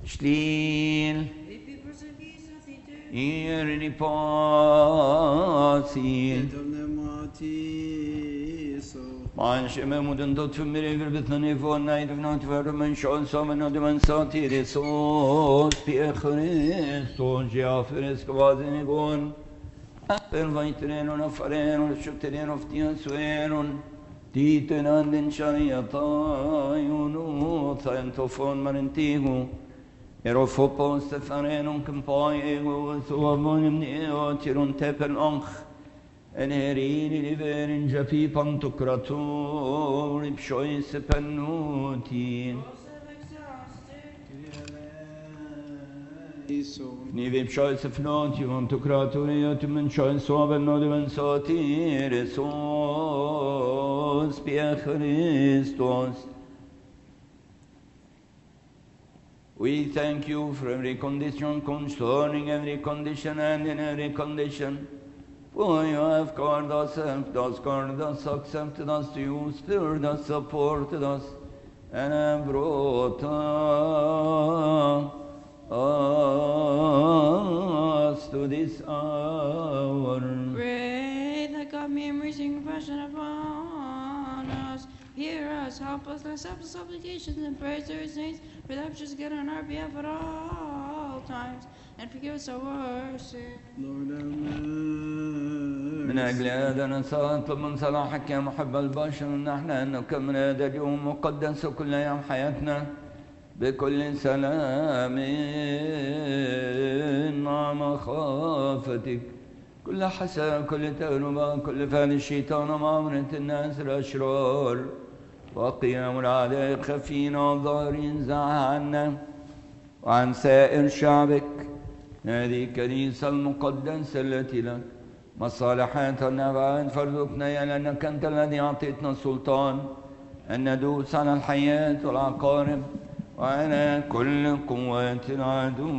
Shlil. Irni pasi. Man sheme muden dot för mig över betna ifrån nej det not för men sjön som en och man sa till det så Kristus ja för det ska vara den igång. Per vaitren och affären och köpten och tiden sueron. Titen anden shariata juno tantofon marentigo. Erofopos stefanen kampai och så många neo tiron tepel anch. الهرين لبير جفي بانتوكراتور بشويس بنوتين نيفي بشويس فنوتي وانتوكراتوريات من شويس وابنود من ساتير سوس بيا خريستوس. We thank you for every condition concerning every condition and in every condition. For you have called us, helped us, guarded us, accepted us to you, stirred us, supported us, and have brought us to this hour. Pray that God may have mercy and compassion upon us. Hear us, help us, and accept the supplications and prayers of your saints, for that which is good on our behalf at all times, and forgive us our sins. Lord have mercy. من أجل هذا نطلب من صلاحك يا محب البشر نحن أن نكمل هذا اليوم مقدس كل يوم حياتنا بكل سلام مع مخافتك كل حسد كل تجربة كل فعل الشيطان ومعاملة الناس الأشرار وقيام الأعداء خفين والظاهرين زع عنا وعن سائر شعبك هذه الكنيسة المقدسة التي لك مصالحات النبعات فارزقنا يا لأنك أنت الذي أعطيتنا السلطان أن ندوس على الحياة والعقارب وعلى كل قوات العدو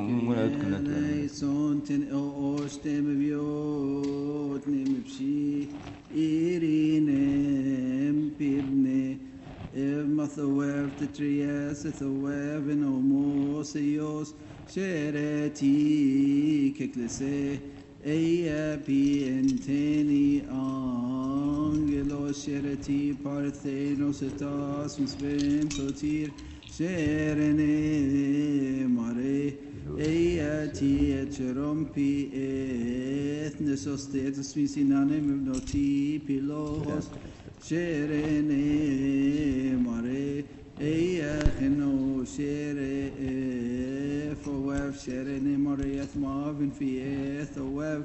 Eia pienteni angelos shereti parthenos etas misventotir sherene mare eia ti echerompi ethnesos tetus visinanem ibnoti pilos sherene mare eia cheno shere فوف شرني مريت مافن في ثوف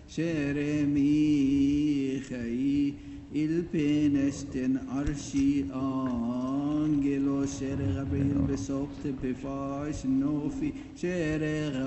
شرمي خي البنشتن أرشي أنجلو شر غبريل بسوقت بفاش نوفي شر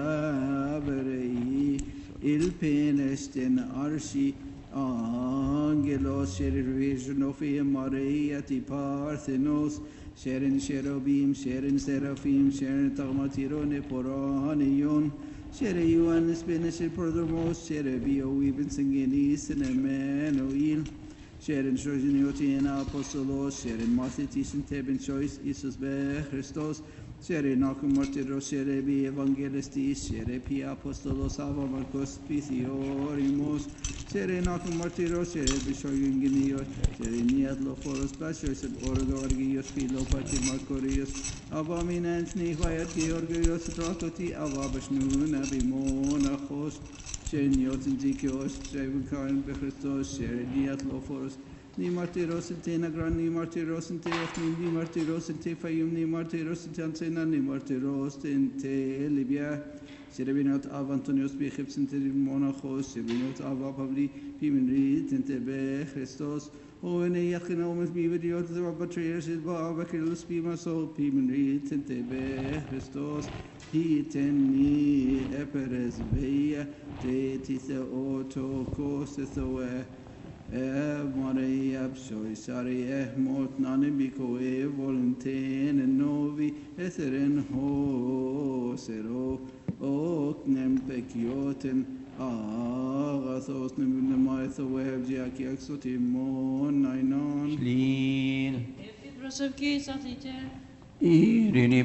غبري البنشتن أرشي أنجلو شر ريجنوفي مريتي بارثنوس شرن شروبيم شرن سرافيم شرن تغماتيرون بورانيون شر يوانس بنش البرودرموس شر بيوي بن سنجينيس نمانويل شرن شوجنيوتين أبوستولوس شرن مارثيتيسن تبن شويس إيسوس بخريستوس شر ناكم مارتيروس شر بي إيفانجيلستيس شر بي أبوستولوس أبا ماركوس بيثيوريموس شر ناكم مارتيروس شر بشوجنيوت شر نياد لوفوروس باشوس الأورغورغيوس فيلو باتي ماركوريوس أبا من أنتني غايت جيورغيوس تراكوتي أبا بشنون بمونخوس شر نيوتن ديكيوس شر بكارن بخريستوس شر نياد لوفوروس ni martiros inte nagran ni martiros inte ni martiros inte fayum ni martiros inte ansena ni martiros inte libya شربينات آب أنطونيوس بخبز انت الموناخوس شربينات آب بابلي في من ريت انت بخريستوس وإن يخنا ومس بيبديوت ذا باتريرس الباب كيلوس بيماسو في من ريت انت بخريستوس هي تني أبرز بيا تيتي ثأوتو كوس ثواه Maria psoi sari mot nani biko volunten novi etheren ho sero ok nem pekioten agathos nem maitho web jaki exotimon nainon Shlil. If you prosecute something, Irini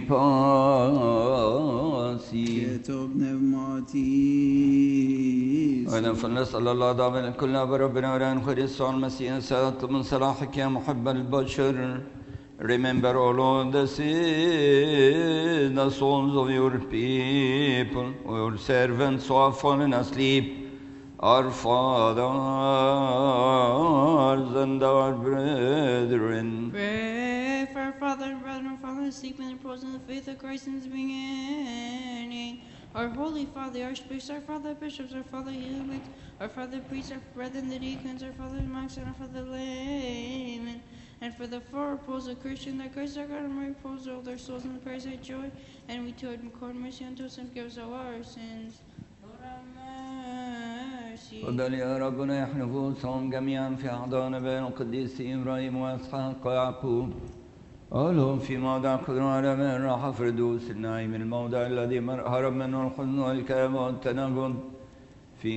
pasi. كتب نفماتيس أيضا فلنسأل الله دائما كلنا بربنا وران خير يسوع المسيح سألت من صلاحك يا محب البشر. Remember, O Lord, the sin, the souls of your people, your servants who have fallen asleep, our fathers and our brethren. Pray for our father and brother and father asleep in the repose in the faith of Christ in the beginning. Our holy father, archbishops, our father bishops, our father humans, our father priests, our brethren the deacons, our father monks, and our father laymen. And for the four repose of Christian, that Christ our God and repose all their souls in the praise of joy. And we too record mercy unto us and forgive us all our sins. Lord have mercy. تفضل يا ربنا يحنفوسهم جميعا في أحضان بين القديس إبراهيم وإسحاق ويعقوب. أولهم في موضع قدر على من راح فردوس النعيم الموضع الذي هرب منه الحزن والكآبة والتناقض في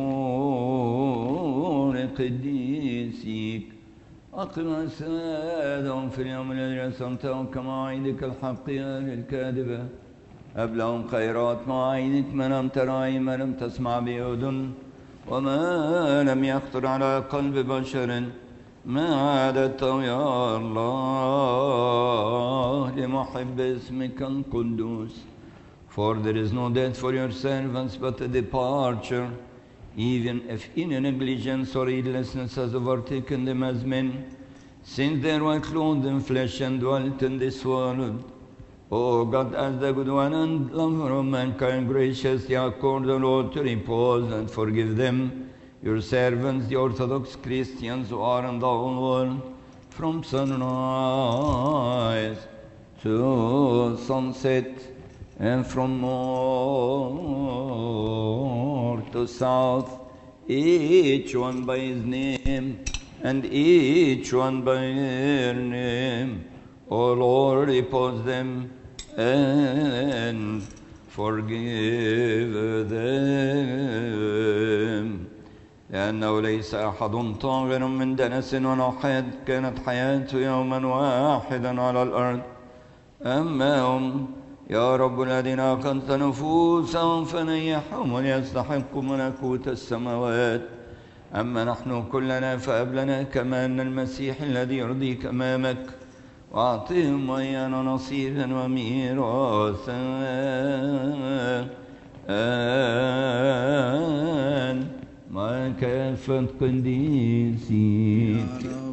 نور قديسيك. أقم أجسادهم في اليوم الذي رسمته كمواعيدك الحقيقة للكاذبة. أبلغهم خيرات مواعيدك ما لم تر عين ما لم تسمع بأذن وما لم يخطر على قلب بشر ما عادته يا الله لمحب اسمك القدوس. For there is no death for your servants but a departure, even if any negligence or heedlessness has overtaken them as men, since they were clothed in flesh and dwelt in this world. O God, as the good one and lover of mankind, graciously accord the Lord to repose and forgive them, your servants, the Orthodox Christians who are in the whole world, from sunrise to sunset, and from north to south, each one by his name, and each one by their name. O Lord, repose them and forgive them. لأنه ليس أحد طاغر من دنس ولا حاد كانت حياته يوما واحدا على الأرض. أما هم يا رب الذين أقمت نفوسهم فنيحهم وليستحقوا ملكوت السماوات. أما نحن كلنا فهب لنا كما أن المسيح الذي يرضيك أمامك وأعطهم وإيانا نصيبا وميراثا مع كافة قديسيك.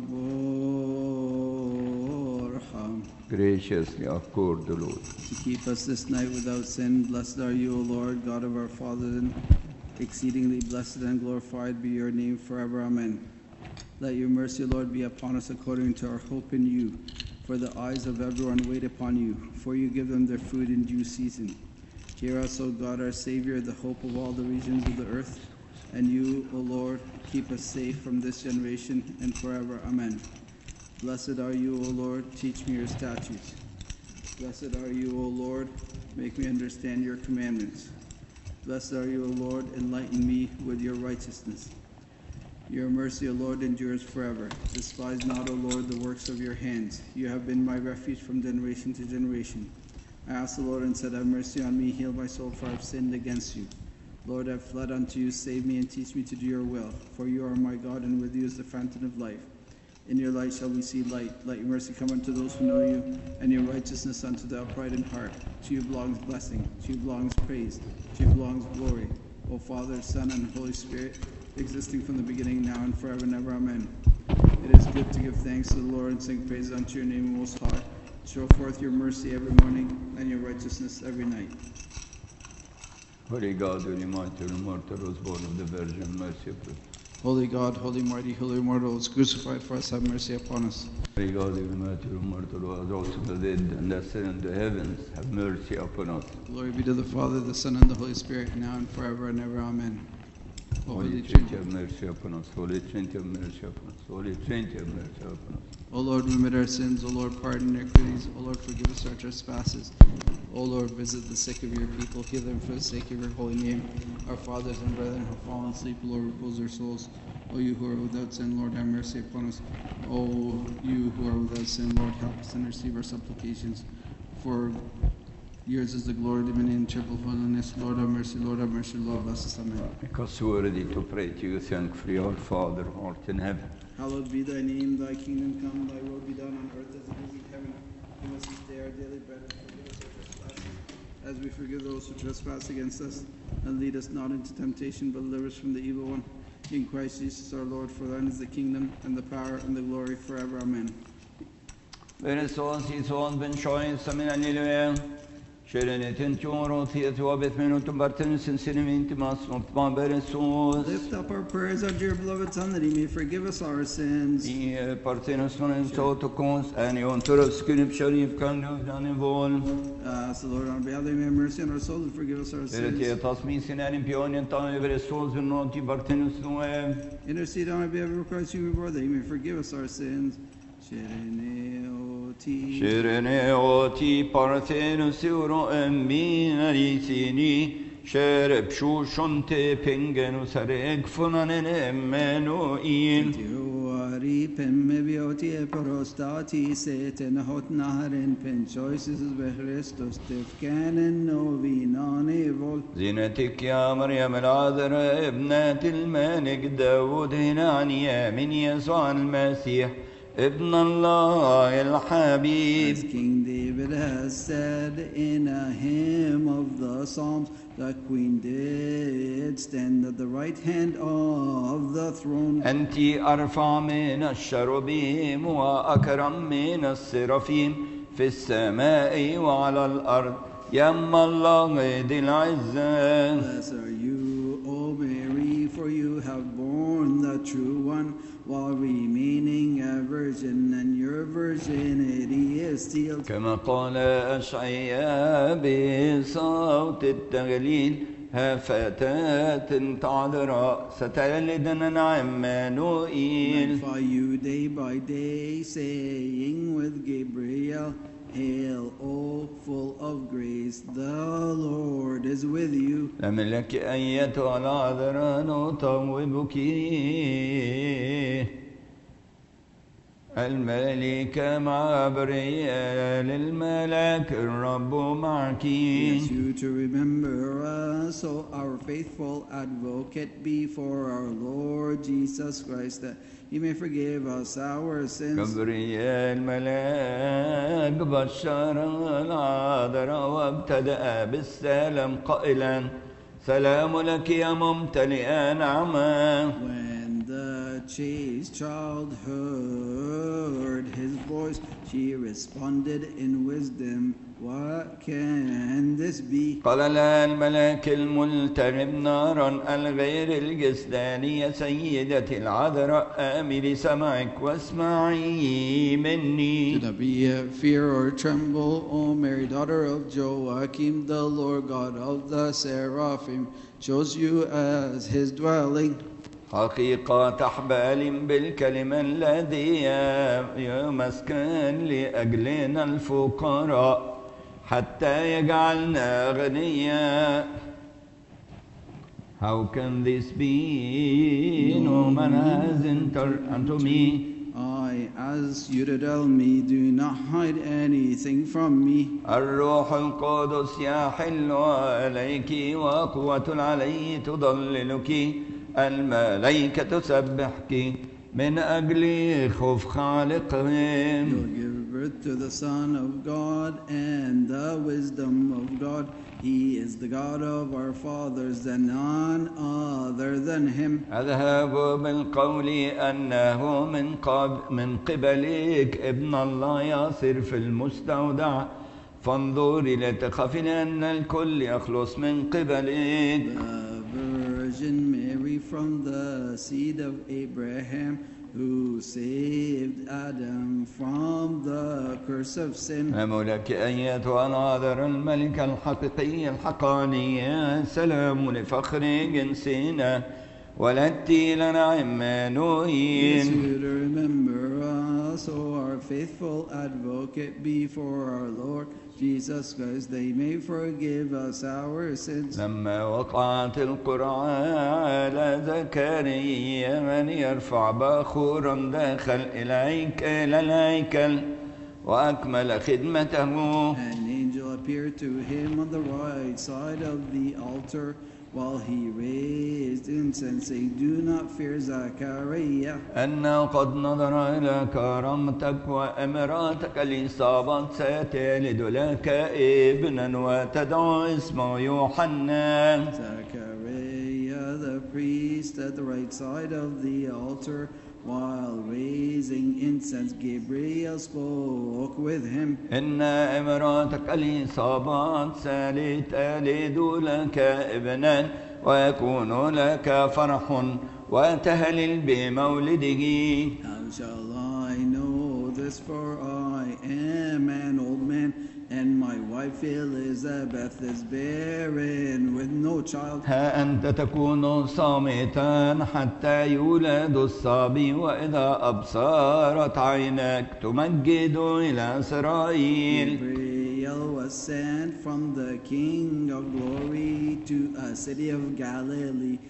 Graciously accord the Lord To keep us this night without sin, blessed are you, O Lord, God of our fathers, and exceedingly blessed and glorified be your name forever. Amen. Let your mercy, Lord, be upon us according to our hope in you. For the eyes of everyone wait upon you, for you give them their food in due season. Hear us, O God, our Savior, the hope of all the regions of the earth. And you, O Lord, keep us safe from this generation and forever. Amen. Blessed are you, O Lord, teach me your statutes. Blessed are you, O Lord, make me understand your commandments. Blessed are you, O Lord, enlighten me with your righteousness. Your mercy, O Lord, endures forever. Despise not, O Lord, the works of your hands. You have been my refuge from generation to generation. I asked the Lord and said, have mercy on me, heal my soul, for I have sinned against you. Lord, I have fled unto you, save me and teach me to do your will. For you are my God, and with you is the fountain of life. In your light shall we see light. Let your mercy come unto those who know you, and your righteousness unto the upright in heart. To you belongs blessing, to you belongs praise, to you belongs glory. O Father, Son, and Holy Spirit, existing from the beginning, now and forever and ever. Amen. It is good to give thanks to the Lord and sing praises unto your name, Most High. Show forth your mercy every morning, and your righteousness every night. Holy God, holy mighty, holy mortal, was born of the Virgin, mercy upon us. Holy God, holy mighty, holy immortal, is crucified for us, have mercy upon us. Holy God, holy mighty, holy mortal, was rose from the dead, and ascended into the heavens, have mercy upon us. Glory be to the Father, the Son, and the Holy Spirit, now and forever and ever. Amen. O Holy Trinity, have mercy upon us. Holy Trinity, have mercy upon us. Holy Trinity, have mercy upon us. O Lord, remit our sins. O Lord, pardon iniquities. O Lord, forgive us our trespasses. O Lord, visit the sick of your people. Heal them for the sake of your holy name. Our fathers and brethren who have fallen asleep, O Lord, repose their souls. O you who are without sin, Lord, have mercy upon us. O you who are without sin, Lord, help us and receive our supplications. For yours is the glory, dominion, triple fullness. Lord have mercy, Lord have mercy, Lord bless us. Amen. Because we're ready to pray to you, thank for your Father who art in heaven. Hallowed be thy name, thy kingdom come, thy will be done on earth as it is in heaven. Give us this day our daily bread, and forgive us our trespasses, as we forgive those who trespass against us. And lead us not into temptation, but deliver us from the evil one. In Christ Jesus our Lord, for thine is the kingdom, and the power, and the glory forever. Amen. Beresos ison ben shoin samin anilwe. Sherenetin tjoro thiet wabeth minutum bartenus in sinimiintimas noptman beresos. Lift up our prayers, our dear beloved Son, that he may forgive us our sins. I partenus non sotokons anion turos kunip sharif kanu nanivol. Ask the Lord on behalf of him, have mercy on our souls and forgive us our sins. Beretie tasmin anim pionian tae beresos ben noti bartenus noe. Intercede on behalf of Christ, you before that he may forgive us our sins. Shereneoti. Shereneoti partenus euro eminarithini. Shereb shushonte pengenus areg funanen Emmanuel. Tiuari pemmebioti e prostati seten hot naharen penchoisis be Christus tefkanen novinane vol. زينتك يا مريم العذراء ابنة الملك داود هنا عن يمين يسوع المسيح ابن الله الحبيب. As King David has said in a hymn of the Psalms, the Queen did stand at the right hand of the throne. أنت أرفع من الشربيم وأكرم من السرافيم في السماء وعلى الأرض يم الله ذي العزة. Blessed are you, O Mary, for you have borne the true one, while remaining a virgin, and your virginity is sealed. كما قال أشعياء بصوت التغليل ها فتاة عذراء ستلدنا عمانوئيل. Magnify you day by day, saying with Gabriel, Hail, O full of grace, the Lord is with you. لم لك أيتها العذراء نطوبك الملكة مع بريال الملاك الرب معك. Yes, you to remember us, O our faithful advocate before our Lord Jesus Christ, that he may forgive us our sins. جبريل ملاك بشر العذراء وابتدأ بالسلام قائلا سلام لك يا ممتلئة نعمة. When the chaste child heard his voice, she responded in wisdom, what can this be? قال لها الملاك الملتهب نارا الغير الجسدانية سيدتي العذراء آملي سمعك واسمعي Do مني. not be fear or tremble, O Mary, daughter of Joachim. The Lord God of the seraphim chose you as his dwelling. حقيقة تحبال بالكلمة الذي يمسكن لأجلنا الفقراء حتى يجعلنا أغنياء. How can this be? No man has entered unto me. I ask you to tell me, do not hide anything from me. الروح القدس يحل عليك وقوة العلي تضللك الملائكة تسبحك من أجل خوف خالقهم. You'll give birth to the Son of God and the wisdom of God. He is the God of our fathers and none other than him. أذهب بالقول أنه من قبلك ابن الله يصير في المستودع فانظري لا تخافي لأن الكل يخلص من قبلك. The Virgin Mary from the seed of Abraham, who saved Adam from the curse of sin. أملك أيتها العذراء الملكة الحقيقية الحقانية سلام لفخر جنسنا ولدت لنا Yes, عمانوئيل. you to remember us, O our faithful advocate before our Lord Jesus Christ, that he may forgive us our sins. لما وقعت القرعة على زكريا من يرفع بخورا دخل إلى الهيكل وأكمل خدمته. An angel appeared to him on the right side of the altar while he raised incense, saying, Do not fear, Zachariah, أنه قد نظر إلى كرامتك وإمراتك الإصابات ستلد لك ابنا وتدعو اسمه يوحنا. Zachariah the priest at the right side of the altar, while raising incense, Gabriel spoke with him. إن إمراتك الإصابات ستلد لك ابنا ويكون لك فرح وتهلل بمولده. How shall I know this? For I am an old man, and my wife Elizabeth is barren with no child. ها أنت تكون صامتا حتى يولد الصبي، وإذا أبصرت عينك تمجد إلى إسرائيل. Gabriel was sent from the King of Glory to a city of Galilee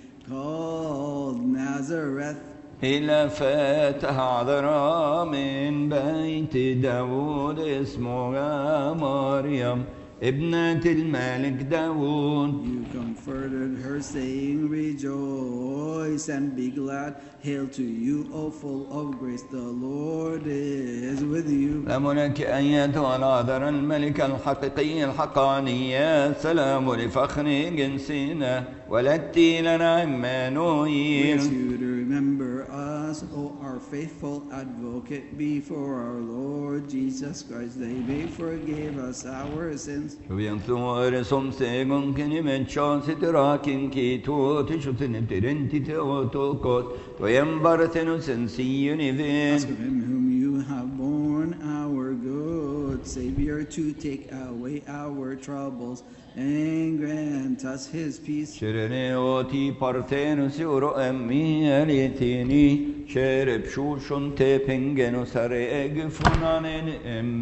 called Nazareth, إلى فتاة عذراء من بيت داود اسمها مريم ابنة الملك داود. You comforted her, saying, Rejoice and be glad. Hail to you, O full of grace, the Lord is with you. سلام لك أيتها العذراء الملكة الحقيقية الحقانية، سلام لفخر جنسنا ولدت لنا We عمانوئيل. ask you to remember us, O our faithful advocate, before our Lord Jesus Christ, that he may forgive us our sins. Viensor som segon kini chon sitrakin ki to tishutin tirenti to kot to embarthenu sensi univin. Ask of him whom you have borne, our good Savior, to take away our troubles and grant us his peace. Shirene oti partenus euro emmi elitini shereb shushun te pengenu sare egfunanen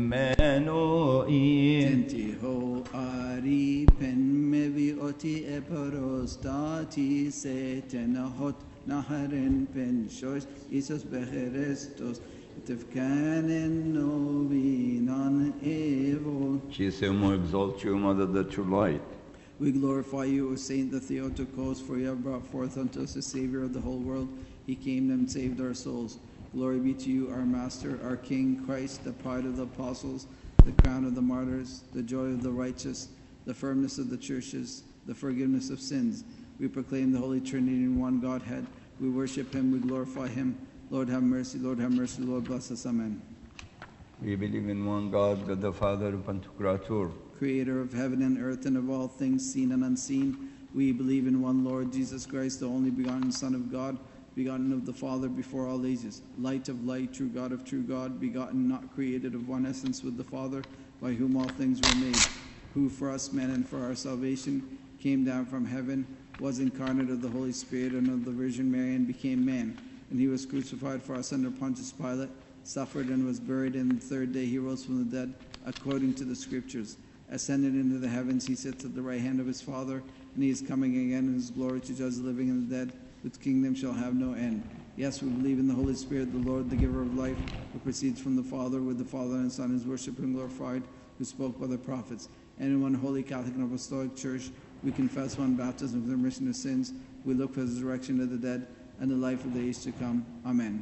emmenoin. Tentiho ari pen mevi oti eparostati setenahot naharen pen shois Isos becherestos tefkanen novinan evo. Chisemo exalt you, Mother, the true light. We glorify you, O Saint the Theotokos, for you have brought forth unto us the Savior of the whole world. He came and saved our souls. Glory be to you, our Master, our King, Christ, the pride of the apostles, the crown of the martyrs, the joy of the righteous, the firmness of the churches, the forgiveness of sins. We proclaim the Holy Trinity in one Godhead. We worship him, we glorify him. Lord have mercy, Lord have mercy, Lord bless us, amen. We believe in one God, God the Father, Pantocrator, Creator of heaven and earth and of all things seen and unseen. We believe in one Lord Jesus Christ, the only begotten Son of God, begotten of the Father before all ages, light of light, true God of true God, begotten, not created, of one essence with the Father, by whom all things were made, who for us men and for our salvation came down from heaven, was incarnate of the Holy Spirit and of the Virgin Mary, and became man. And he was crucified for us under Pontius Pilate, suffered and was buried, and the third day he rose from the dead, according to the Scriptures. Ascended into the heavens, he sits at the right hand of his Father, and he is coming again in his glory to judge the living and the dead, whose kingdom shall have no end. Yes, we believe in the Holy Spirit, the Lord, the giver of life, who proceeds from the Father, with the Father and Son is worshipped and glorified, who spoke by the prophets. And in one holy Catholic and Apostolic Church, we confess one baptism for the remission of sins. We look for the resurrection of the dead and the life of the age to come. Amen.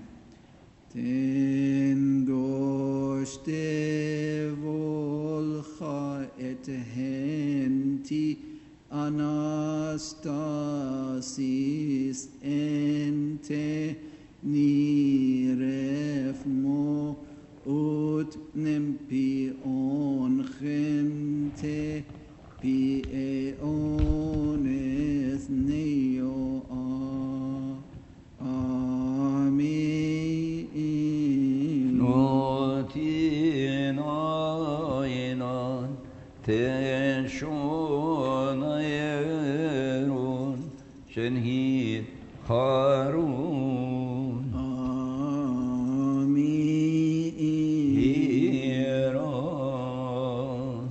Ten goshte volcha et henti anastasis ente niref mo ut nempi on gente pi eones neo Amen. Notinoinon tenshonayerun shenhit harun Amen. Hieros.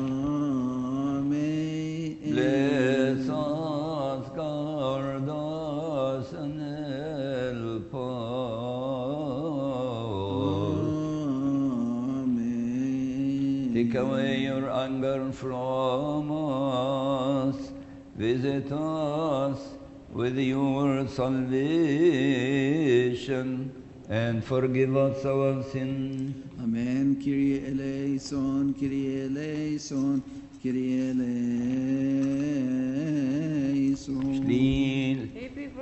Amen. Bless us, guard us, and help us. Amen. away your anger from us. Visit us with your salvation and forgive us our sins. Amen. Kyrie eleison, Kyrie eleison, Kyrie eleison. Still. Happy